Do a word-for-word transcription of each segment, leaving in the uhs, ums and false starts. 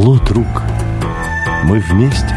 Алло, друг, мы вместе.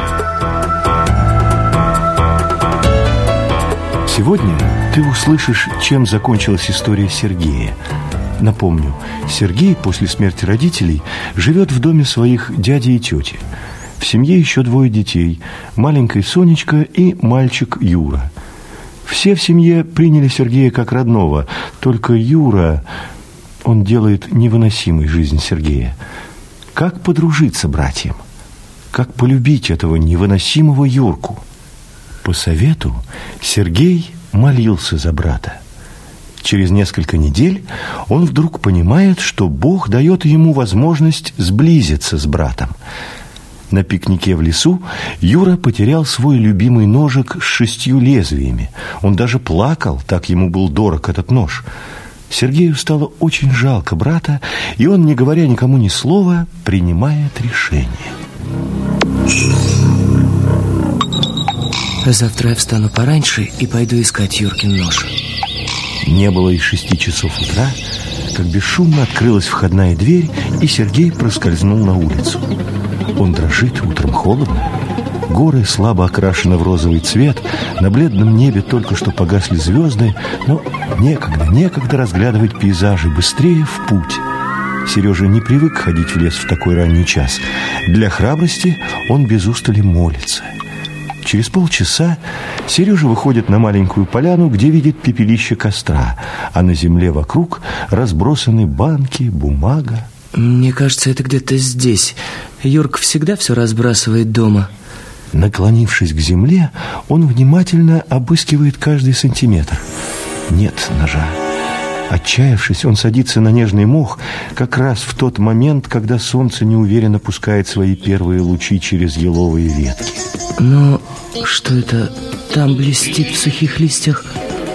Сегодня ты услышишь, чем закончилась история Сергея. Напомню, Сергей после смерти родителей живет в доме своих дяди и тети. В семье еще двое детей, маленькая Сонечка и мальчик Юра. Все в семье приняли Сергея как родного, только Юра, он делает невыносимой жизнь Сергея. Как подружиться братьям? Как полюбить этого невыносимого Юрку? По совету Сергей молился за брата. Через несколько недель он вдруг понимает, что Бог дает ему возможность сблизиться с братом. На пикнике в лесу Юра потерял свой любимый ножик с шестью лезвиями. Он даже плакал, так ему был дорог этот нож. Сергею стало очень жалко брата, и он, не говоря никому ни слова, принимает решение. Завтра я встану пораньше и пойду искать Юркин нож. Не было и шести часов утра, как бесшумно открылась входная дверь, и Сергей проскользнул на улицу. Он дрожит, утром холодно. Горы слабо окрашены в розовый цвет, на бледном небе только что погасли звезды, но некогда, некогда разглядывать пейзажи, быстрее в путь. Сережа не привык ходить в лес в такой ранний час. Для храбрости он без устали молится. Через полчаса Сережа выходит на маленькую поляну, где видит пепелище костра, а на земле вокруг разбросаны банки, бумага. Мне кажется, это где-то здесь. Юрка всегда все разбрасывает дома. Наклонившись к земле, он внимательно обыскивает каждый сантиметр. Нет ножа. Отчаявшись, он садится на нежный мох как раз в тот момент, когда солнце неуверенно пускает свои первые лучи через еловые ветки. Но что это там блестит в сухих листьях?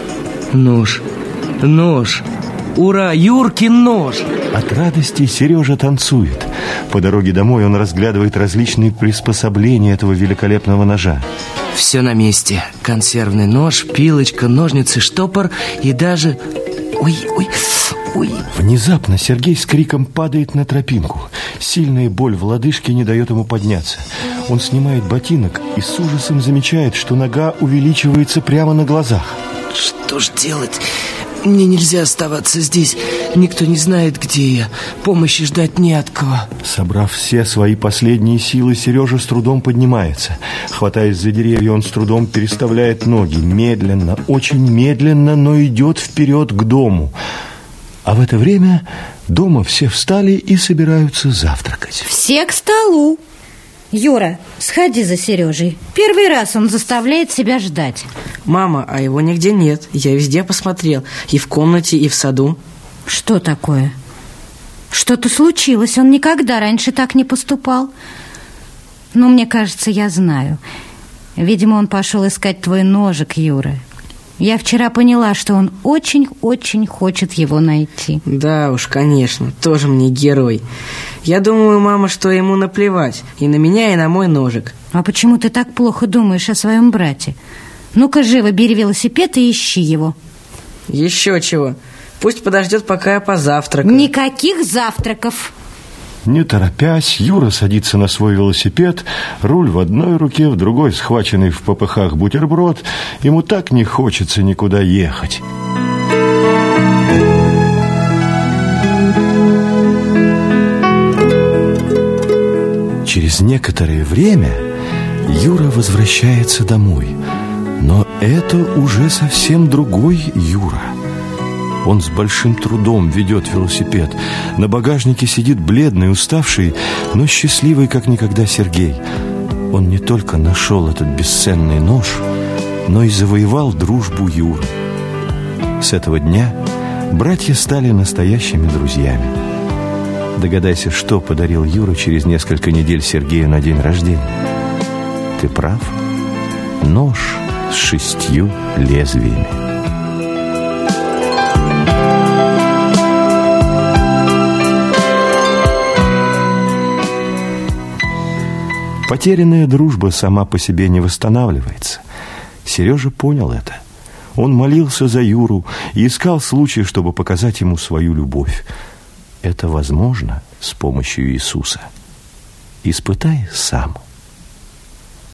Нож. Нож. Ура, Юркин нож! От радости Сережа танцует. По дороге домой он разглядывает различные приспособления этого великолепного ножа. Все на месте. Консервный нож, пилочка, ножницы, штопор и даже... Ой, ой, ой. Внезапно Сергей с криком падает на тропинку. Сильная боль в лодыжке не дает ему подняться. Он снимает ботинок и с ужасом замечает, что нога увеличивается прямо на глазах. Что ж делать? Мне нельзя оставаться здесь. Никто не знает, где я. Помощи ждать не от кого. Собрав все свои последние силы, Сережа с трудом поднимается. Хватаясь за деревья, он с трудом переставляет ноги. Медленно, очень медленно, но идет вперед к дому. А в это время дома все встали и собираются завтракать. Все к столу. Юра, сходи за Сережей. Первый раз он заставляет себя ждать. Мама, а его нигде нет. Я везде посмотрел. И в комнате, и в саду. Что такое? Что-то случилось. Он никогда раньше так не поступал. Но мне кажется, я знаю. Видимо, он пошел искать твой ножик, Юра. Я вчера поняла, что он очень-очень хочет его найти. Да уж, конечно, тоже мне герой. Я думаю, мама, что ему наплевать. И на меня, и на мой ножик. А почему ты так плохо думаешь о своем брате? Ну-ка, живо бери велосипед и ищи его. Еще чего. Пусть подождет, пока я позавтракаю. Никаких завтраков. Не торопясь, Юра садится на свой велосипед, руль в одной руке, в другой схваченный в попыхах бутерброд. Ему так не хочется никуда ехать. Через некоторое время Юра возвращается домой. Но это уже совсем другой Юра. Он с большим трудом ведет велосипед. На багажнике сидит бледный, уставший, но счастливый, как никогда, Сергей. Он не только нашел этот бесценный нож, но и завоевал дружбу Юры. С этого дня братья стали настоящими друзьями. Догадайся, что подарил Юра через несколько недель Сергею на день рождения. Ты прав. Нож с шестью лезвиями. Потерянная дружба сама по себе не восстанавливается. Сережа понял это. Он молился за Юру и искал случай, чтобы показать ему свою любовь. Это возможно с помощью Иисуса. испытай сам.